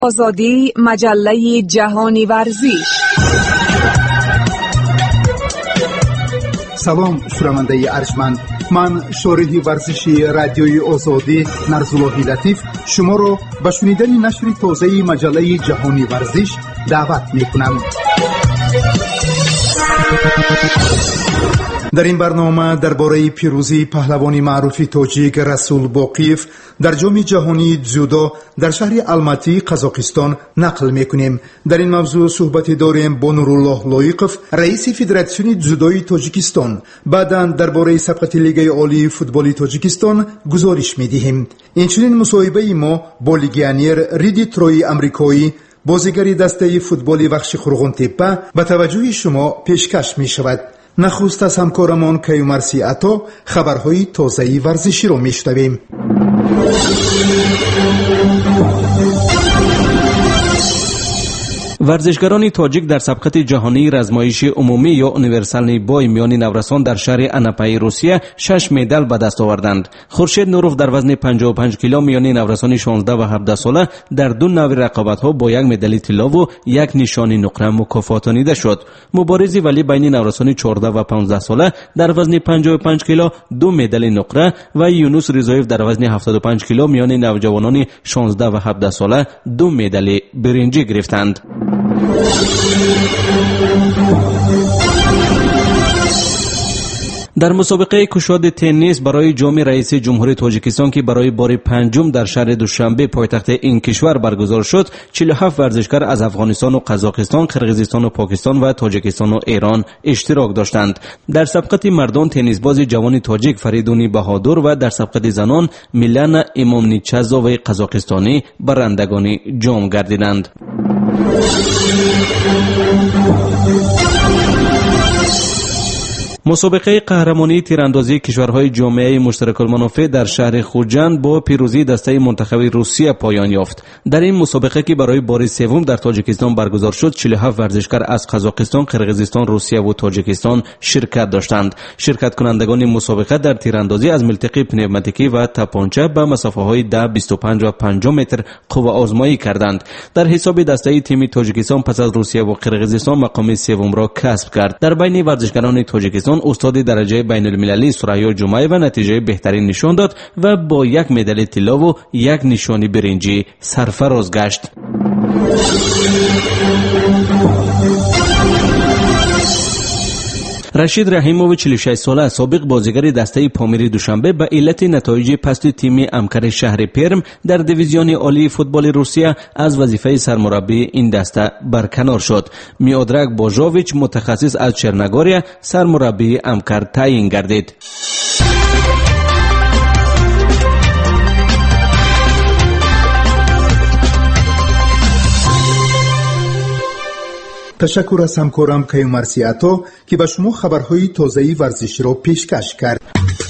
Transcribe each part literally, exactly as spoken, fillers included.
آزادی مجله جهانی ورزش. سلام شنونده ارجمند، من شارح ورزشی رادیوی آزادی نرزاللهی لطیف شما را به شنیدن نشر تازه مجله جهانی ورزش دعوت میکنم. در این برنامه درباره پیروزی پهلوان معروف تاجیک رسول باقیف در جام جهانی جودو در شهر الماتی قزاقستان نقل میکنیم. در این موضوع صحبت داریم با نورالله لایقف، رئیس فدراسیون جودوی تاجیکستان. بعداً درباره سبقت لیگ عالی فوتبال تاجیکستان گزارش میدهیم. اینچنین مصاحبه ما با لیگیانر ریدی تروی امریکایی، بازیگری دسته فوتبال بخش خرغون تپه، به توجه شما پیشکش می شود. نخست از همکارمان کیومرسی عطا خبرهای تازه ورزشی را می شنویم. ورزشگران تاجیک در سبقت جهانی رزمایش عمومی یا اونیورسال بای میان نورسان در شهر اناپای روسیه شش مدال به دست آوردند. خورشید نوروف در وزن پنجاه و پنج کیلو میان نورسان شانزده و هفده ساله در دو نوع رقابت‌ها با یک مدال طلا و یک نشان نقره مکافاتانیده شد. مبارزی ولی بین نورسان چهارده و پانزده ساله در وزن پنجاه و پنج کیلو دو مدال نقره و یونس رضایف در وزن هفتاد و پنج کیلو میان نوجوانان شانزده و هفده ساله دو مدال برنجی گرفتند. در مسابقه کشاد تنیس برای جام رئیس جمهوری تاجیکستان که برای بار پنجم در شهر دوشنبه پایتخت این کشور برگزار شد، چهل و هفت ورزشکار از افغانستان و قزاقستان، قرقیزستان و پاکستان و تاجیکستان و ایران اشتراک داشتند. در سبقت مردان تنیس باز جوان تاجیک فریدونی بهادر و در سبقت زنان میلانا امامنیچازوی قزاقستانی برندگان جام گردیدند. مسابقه قهرمانی تیراندازی کشورهای جامعه مشترک المنافع در شهر خوجند با پیروزی دسته منتخب روسیه پایان یافت. در این مسابقه که برای بار سوم در تاجیکستان برگزار شد، چهل و هفت ورزشکار از قزاقستان، قرقیزستان، روسیه و تاجیکستان شرکت داشتند. شرکت کنندگان مسابقه در تیراندازی از ملتقی پنوماتیکی و تپانچه به مسافه‌های ده، بیست و پنج و پنجاه متر قوه آزمایی کردند. در حساب دسته تیم تاجیکستان پس از روسیه و قرقیزستان مقام سوم را کسب کرد. در بین ورزشکاران تاجیکستان استاد درجه بین المللی سریا جمعه و نتیجه بهترین نشان داد و با یک مدال طلا و یک نشانی برنجی سرفراز گشت. رشید رحیموف چهل و شش ساله سابق بازیگر دسته پامیر دوشنبه به علت نتایج پست تیم امکر شهر پرم در دیویزیون عالی فوتبال روسیه از وظیفه سرمربی این دسته برکنار شد. میادرک باژوویچ متخصص از چرنگوریا سرمربی امکر تعیین گردید. تشکر از همکارم کیومرسی عطا که به شما خبرهای تازه ورزشی را پیشکش کرد.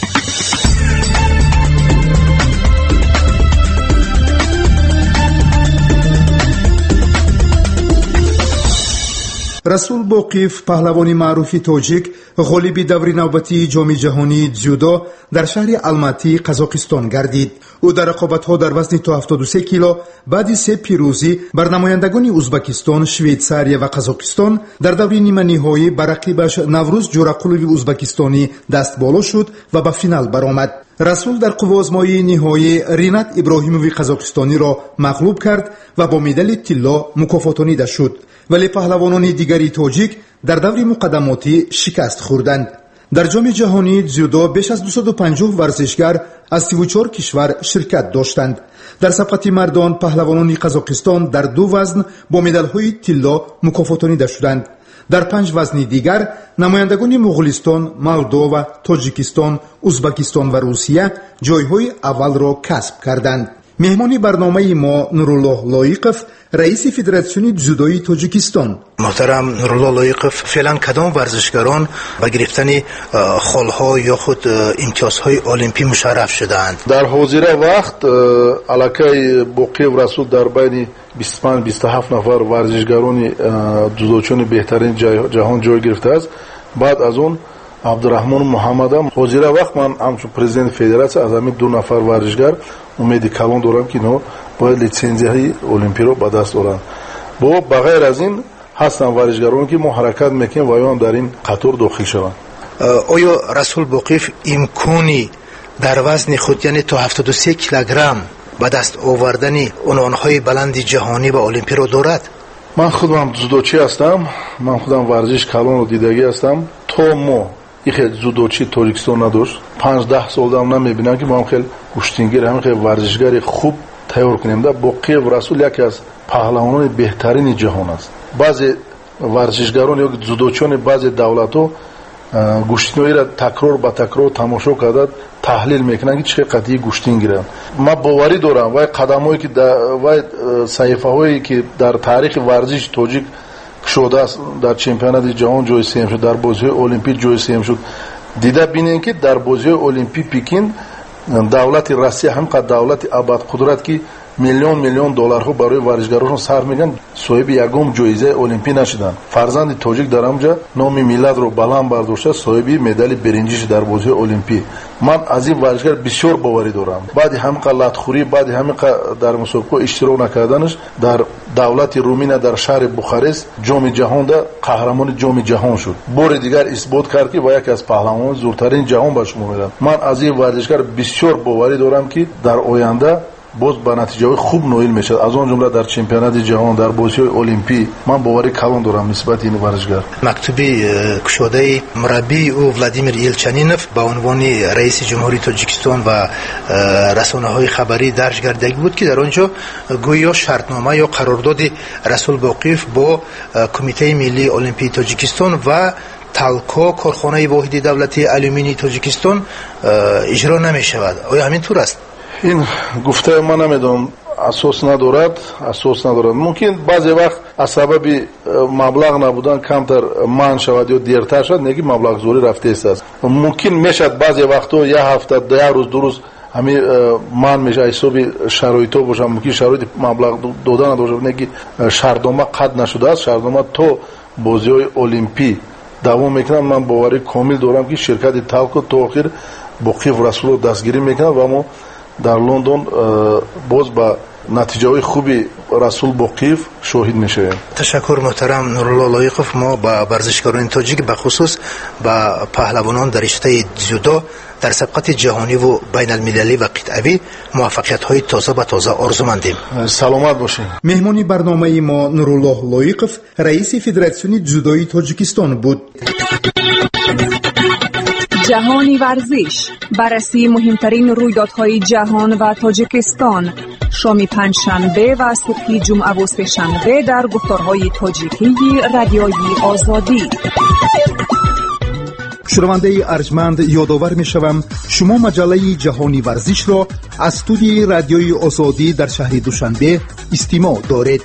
رسول باقیف پهلوان معروف تاجیک غالب دور نوبتی جام جهانی جودو در شهر الماتی قزاقستان گردید. او در رقابت‌ها در وزن تا هفتاد و سه کیلو بعد سه پیروزی بر نمایندگان ازبکستان، شویتساریا و قزاقستان در دور نیمه نهایی بر رقیبش نوروز جورقلوی ازبکستانی دست بالا شد و به فینال برآمد. رسول در قوه آزمایی نهایی رینات ابراهیموی قزاقستانی را مغلوب کرد و با مدال طلا مکافاتانیده شد. ولی پهلوانان دیگری تاجیک در دور مقدماتی شکست خوردند. در جام جهانی جودو بیش از دویست و پنجاه ورزشکار از سی و چهار کشور شرکت داشتند. در سبقت مردان پهلوانان قزاقستان در دو وزن با مدال‌های طلا مکافاتانیده شدند. در پنج وزن دیگر نمایندگان مغولستان، مولداوا، تاجیکستان، ازبکستان و روسیه جایهای اول را کسب کردند. مهمان برنامه ما نورالله لایقف، رئیس فدراسیون جودوی تاجیکستان. محترم نورالله لایقف، فعلا کدام ورزشکاران به گرفتن خالها یا خود امتیازهای المپی مشرف شدند؟ در حاضر وقت علاقه باقی و رسول در بین بیست و پنج بیست و هفت نفر ورزشکاران جودوچون بهترین جهان جای گرفته است. بعد از اون عبدالرحمن محمد هم حاضر وقت من همچون پرزیدنت فدراسیون از همین دو نفر ورزشکار امیدی کلان دارم که نو باید لیسانسیهای المپی رو به دست آورند. با بغیر از این هستن ورزشکارانی که ما حرکت میکنیم و هم در این قطار داخل شوند. آیا رسول باقیف امکانی در وزن خود یعنی تا هفتاد و سه کیلوگرم به دست آوردن عنوانهای بلند جهانی و المپی رو دارد؟ من خودم جودوچی هستم، من خودم ورزش کلان و دیدگی هستم. تو ما این خیلی جودوچی تاجیکستان نداشت، پنج ده سال دارم نمیبینم که ما هم خیلی گشتینگیر هم خیلی ورزشگری خوب تیار کنیم. در باقی رسول یکی از پهلوانان بهترین جهان است. بعضی ورزشگران یا جودوچیان بعضی دولت‌ها گوشتینی را تکرار با تکرار تماشا کرده تحلیل میکنن که چه قضیه گوشتین گیرن. من باوری دارم و قدمایی که و صحیفه هایی که در تاریخ ورزش تاجیک شده است، در چمپیونات جهان جای سوم شد، در بازی المپیک جای سوم شد، دیده بینین که در بازی المپیک پکین دولت روسیه هم قد دولت ابد قدرت که میلیون میلیون دلارها برای ورزشکاران صرف میکنن صاحب یگم جایزه المپی نشدن. فرزند تاجیک در اونجا نام ملت رو بلند برداشته، صاحب مدال برنجی در بازی المپی. من از این ورزشکار بسیار باوری دارم. بعد هم قلاتخوری، بعد هم در مسابقه اشتراک نکردنش در دولت رومینه در شهر بخارست جام جهان ده قهرمان جام جهان شد. بار دیگر اثبات کرد که و یکی از پهلوانان زورترین جهان به شما میاد. من از این ورزشکار بسیار باوری دارم که در آینده باز به نتیجه خوب نویل میشه، از اون جمله در چمپیونات جهان، در بازی المپی. من باوری کلان دارم نسبت این ورزشکار. مکتوبی کشوده مربی او ولادیمیر ایلچنینوف به عنوان رئیس جمهوری تاجیکستان و رسانه‌های خبری درج گردیده بود که در آنجا گویا شرطنامه یا قرارداد رسول باقیف با کمیته ملی المپی تاجیکستان و تالکو کارخانه واحد دولتی آلومینی تاجیکستان اجرا نمی شود. آیا همین طور است؟ این گفته من نمیدونم، اساس ندارد، اساس ندارد. ممکن بعضی وقت از سبب مبلغ نبودن کمتر من شود یا دیرتر شد، نگی مبلغ زوری رفته است. ممکن میشد بعضی وقتا یه هفته ده روز دو روز همین من میشه حساب شرایطو باشه، ممکن شرایط مبلغ دادن نداشته، نگی شرطنامه قد نشده است. شرطنامه تو بازی‌های المپی دوام میکنن. من باوری کامل دارم که شرکت تالکو تا آخر باقی رسول دستگیری میکنن و ما در لندن باز با نتیجه خوبی رسول باقیف شاهد میشه. تشکر محترم نورالله لایقوف. ما با ورزشکاران تاجیک به خصوص با پهلوانان در رشته جودو در سبقت جهانی و بین المللی و قطعی موفقیت های تازه و تازه آرزومندیم. سلامت باشین. مهمانی برنامه ما نورالله لایقوف رئیس فدراسیون جودوی تاجیکستان بود. جهانی ورزش، بررسی مهمترین رویدادهای جهان و تاجیکستان، شام پنجشنبه و صبح جمعه و سه‌شنبه در گفتارهای تاجیکی رادیوی آزادی. شنونده ارجمند یادآور می‌شوم شما مجله جهانی ورزش را از استودیوی رادیوی آزادی در شهر دوشنبه استماع دارید.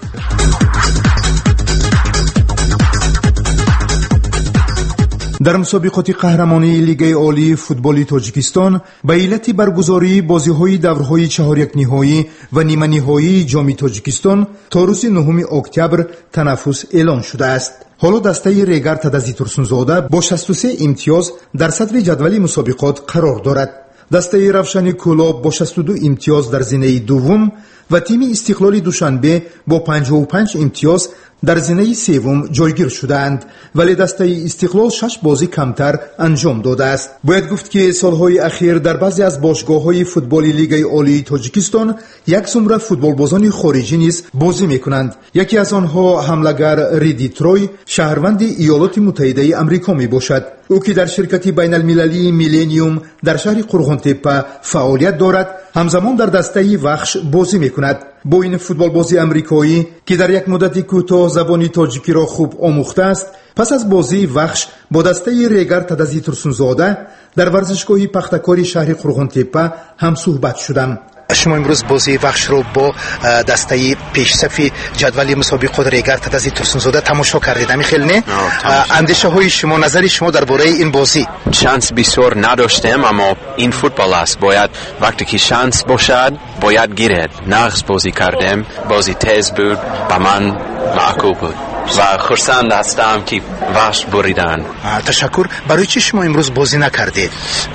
در مسابقات قهرمانی لیگ عالی فوتبال تاجیکستان به علت برگزاری بازی‌های دورهای چهار یک نهایی و نیمه نهایی جام تاجیکستان تا روز نهم اکتبر تنفس اعلان شده است. حالا دسته ریگر تدازی ترسونزاده با شصت و سه امتیاز در صدر جدول مسابقات قرار دارد. دسته روشن کلاب با شصت و دو امتیاز در زینه دوم و تیم استقلال دوشنبه با پنجاه و پنج امتیاز در زینه سوم جایگیر شدند، ولی دسته استقلال شش بازی کمتر انجام داده است. باید گفت که سالهای اخیر در بعضی از باشگاه‌های فوتبال لیگ عالی تاجیکستان یک زمره فوتبالبازان خارجی نیز بازی می‌کنند. یکی از آنها حمله‌گر ریدی تروی شهروند ایالات متحده آمریکا میباشد. او که در شرکت بین المللی میلینیوم در شهر قرغن‌تپه فعالیت دارد، همزمان در دسته وخش بازی می‌کند. با این فوتبال بازی امریکایی که در یک مدت کوتاه زبان تاجیکی را خوب آموخته است، پس از بازی وخش با دسته ریگر تدازی ترسونزاده در ورزشگاه پختکاری شهر قرغن‌تپه هم صحبت شدم. شما امروز بازی وخش رو با دسته پیشصف جدول مسابقات ریگر تدازی ترسونزاده تماشا کردید. همین خیلی نه؟ اندیشه های شما، نظر شما درباره این بازی؟ شانس بسیار نداشتم، اما این فوتبال است. باید وقتی که شانس باشد باید گیرد. نقص بازی کردم، بازی تیز بود، با من معقول بود. و خرسند هستم که وحش بریدن. تشکر. برای چی شما امروز بازی نکردید؟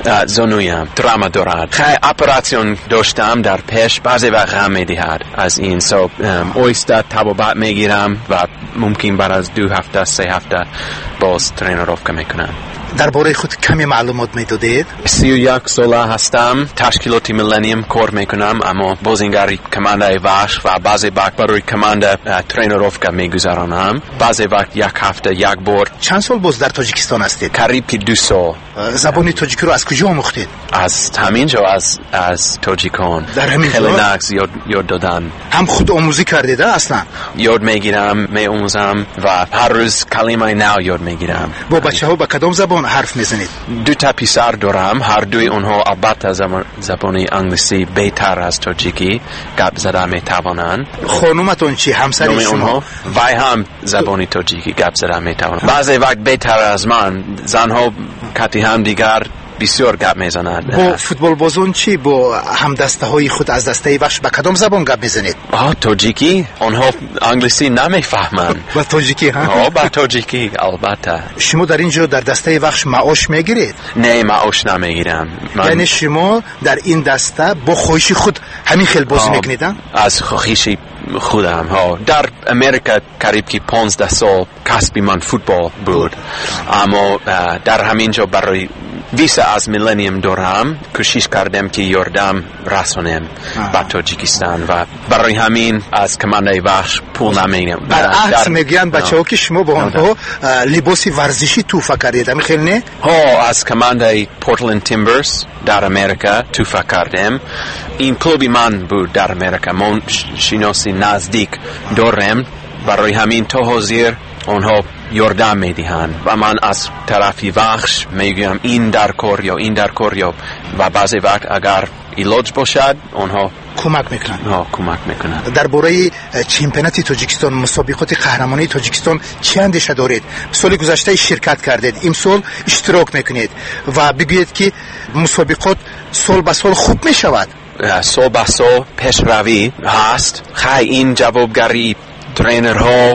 زانویم تراما دارد. خیلی اپراسیون داشتم در پیش، بعضی وقت غم میدهد از این. سو اویستا تبابت میگیرم و ممکن بعد از دو هفته سه هفته باز ترینروفکا میکنم. درباره خود کمی معلومات میدادید؟ سی و یک ساله هستم، تشکیلات میلنیم کار میکنم، اما بازیگری کمانده وحش و بعضی وقت برای کمانده ترینروفکا میگذرانم. بعضی وقت یک هفته یک بار. چند سال باز در تاجیکستان هستید؟ قریب که دو سال. زبان تاجیکی رو از کجا آموختید؟ از همینجا، از از تاجیکان. در همینجا؟ خیلی نقص یاد یاد دادن. هم خود آموزی کردید اصلا؟ یاد میگیرم، میآموزم و هر روز کلمه نو یاد میگیرم. با بچه‌ها با کدام زبان حرف میزنید؟ دو تا پسر دارم، هر دوی اونها البته زبان انگلیسی بهتر از تاجیکی گپ زدن میتوانند. خانومتون چی؟ همسر شما؟ وای هم زبان تاجیکی گپ زدن میتوانند. بعضی وقت بهتر از من. زنها کتی هم دیگر بسیار گپ میزنند. با فوتبال بازون چی؟ با هم دسته های خود از دسته وحش با کدام زبان گپ میزنید؟ آه تاجیکی. آنها انگلیسی نمیفهمند. با تاجیکی ها؟ آه با تاجیکی البته. شما در اینجا در دسته وحش معاش میگیرید؟ نه معاش نمیگیرم. من... یعنی شما در این دسته با خواهش خود همین خیل بازی میکنید؟ از خواهش خودم ها. در امریکا قریب که پانزده سال کسبی من فوتبال بود، اما در همینجا برای ویسا از میلنیم دارم، کوشش کردم که یاردم رسانم به تاجیکستان و برای همین از کمانده وحش پول نمیگیرم. برعکس میگن بچه‌ها که شما با آنها لباس ورزشی توفه کردید، همین خیلی نه؟ ها، از کمانده پورتلند تیمبرز در امریکا توفه کردم. این کلوبی من بود در امریکا، من شناسی نزدیک دارم، برای همین تا حاضر آنها یاردم میدهند و من از طرفی وحش میگویم این در کار یا این در کار یا و بعضی وقت اگر علاج باشد آنها کمک میکنن. ها کمک میکنن. درباره چمپیونات تاجیکستان، مسابقات قهرمانی تاجیکستان چه اندیشه دارید؟ سال گذشته شرکت کردید، این سال اشتراک میکنید و بگویید که مسابقات سال به سال خوب میشود. سال به سال پیشروی هست. خیلی این جوابگری ترینرها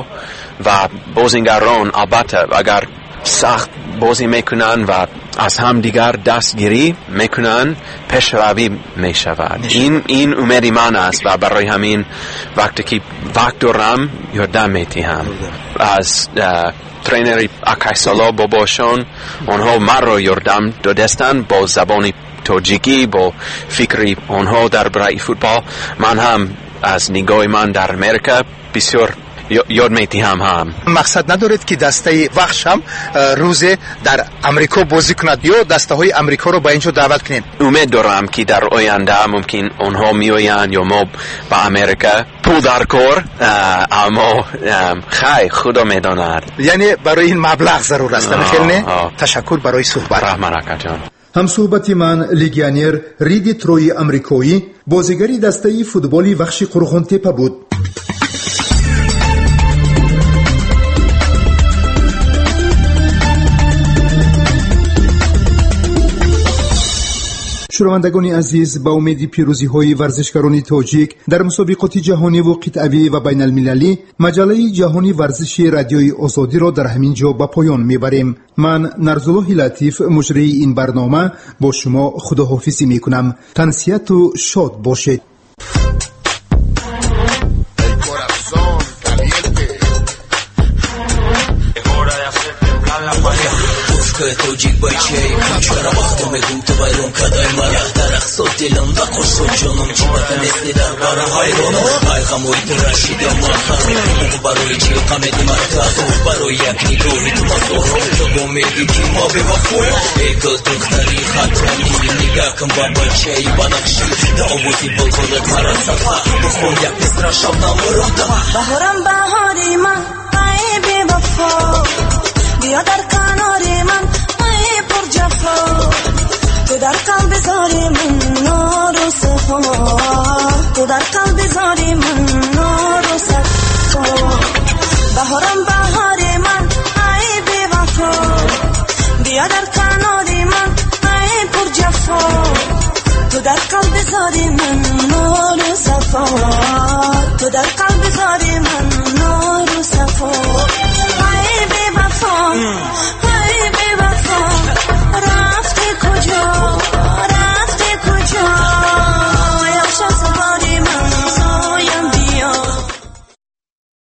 و بازیگران البته اگر سخت بازی میکنن و از هم دیگر دستگیری میکنن پیشروی میشود. این این امیدی من است و برای همین وقتی که وقت دارم یادم میتیم از ترینری اکایسالا باباشان، آنها مرا یادم دادستند با زبانی تاجیکی، با فکری آنها در برای فوتبال. من هم از نگاه من در امریکا بسیار یاد میتیم هم. مقصد ندارید که دسته وحش هم روز در امریکا بازی کند یا دسته های امریکا رو با اینجا دعوت کنیم؟ امید دارم که در آینده ممکن آنها میآیند یا ما با امریکا پول در کار، اما خیلی خدا میداند. یعنی برای این مبلغ ضرور است. خیلی نه؟ تشکر برای صحبت. رحمت جان. هم صحبتی من لیگیانر ریدی تروی امریکایی بازیگری دسته فوتبالی وحش قرغون تپه بود. شنوندگان عزیز، با امید پیروزی های ورزشکاران تاجیک در مسابقات جهانی و قطعی و بین المللی، مجله جهانی ورزش رادیوی آزادی را در همین جا به پایان میبریم. من نرزالله لطیف مجری این برنامه با شما خداحافظی میکنم. تنسیت و شاد باشید. توجیک بچه چرا وقتم بگم تو بایرون کدای مرا در اقصاد دلم و قرصد جانم چی بطن اسلی در باره هایرونو های خموی ترشید یا مرخم او برای چی قمدی مرکز او برای یک نگاهی تو مصور تو گمیدی که ما به وفور ایگل دختری خطرمی نگاه کن با بچه بنخشی دعوتی بلکلت مرا صفا بخون یک پسر شب نمورم بهارم بهاری من ای بی وفا بیا در کناری من ای پر جفا تو در قلب زاری من نور و صفا تو در قلب زاری من نور و صفا بهارم بهاری من ای بی وفا بیا در کناری من ای پر جفا تو در قلب زاری من نور و صفا تو در